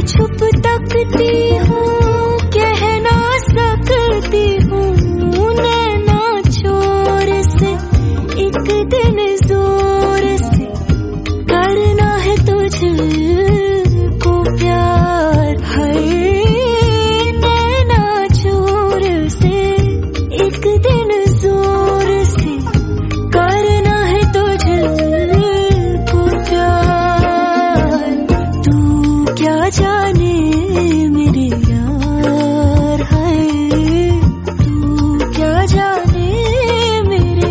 छुप तकती हूँ, कह ना सकती हूँ नैना चोर से। एक दिन जोर से करना है तुझको प्यार, है नैना चोर से। एक दिन जोर से करना है तुझको प्यार। तू क्या जाने मेरे यार, है तू क्या जाने मेरे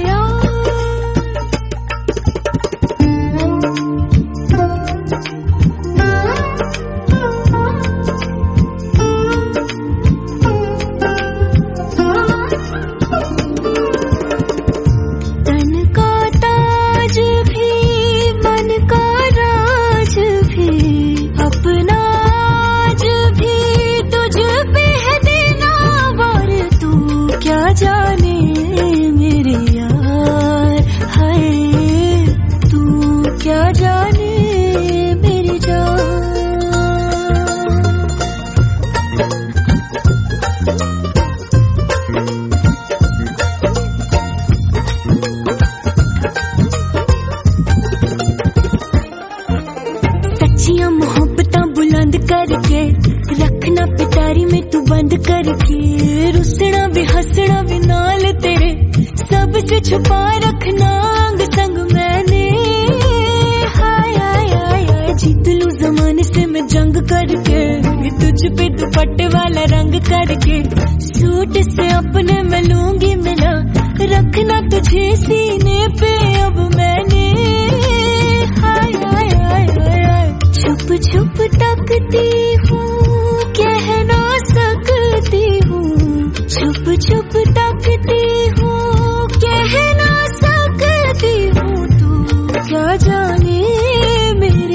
तन का ताज भी मन का राज भी अपना आज भी तुझ पे है देना वार। तू क्या जाने मेरे यार, हाय तू क्या जाने मेरी जान। सच्चियां मोहब्बतां बुलंद करके रखना पिटारी में तू बंद करके। रुसना भी हंसना भी नाल तेरे, सबसे छुपा रखना अंग संग मैंने। हाय हाय हाय हाय जीत लूं जमाने से मैं जंग करके, तुझ पे दुपट्टे वाला रंग करके। सूट से अपने मैं लूंगी मिला, रखना तुझे सीने पे अब मैंने। हाय हाय हाय हाय हाय छुप छुप तकती हूँ, कह ना सकती हूँ। छुप छुप तकती हूँ, कह ना सकती हूँ। तू क्या जाने मेरे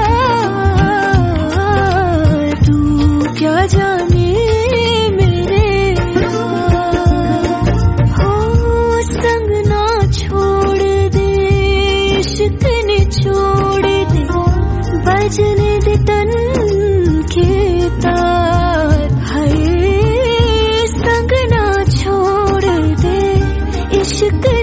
यार, तू क्या जाने मेरे यार। हो संग ना छोड़ दे, इश्क ने छोड़ दे। बजने दे तन के तार, हाय संग ना छोड़ दे, इश्क